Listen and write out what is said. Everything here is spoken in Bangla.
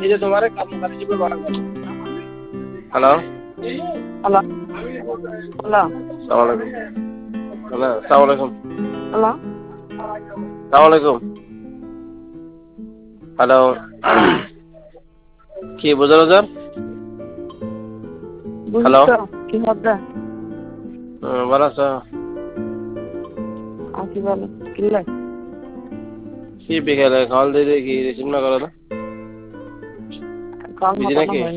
এই যে তোমারে কর্মকারী হিসেবে বলা গেল। হ্যালো হ্যালো হ্যালো সালাম আলাইকুম। হ্যালো সালাম আলাইকুম। হ্যালো সালাম আলাইকুম। হ্যালো কি বুঝার বুঝার? হ্যালো বুঝছো কি হবে? ভালো আছো? আর কি বলো কিনলে কি বিকেলে কল দিয়ে কি রিসিভ না করো না? কল বিজি মতো নাকি? হয়নি।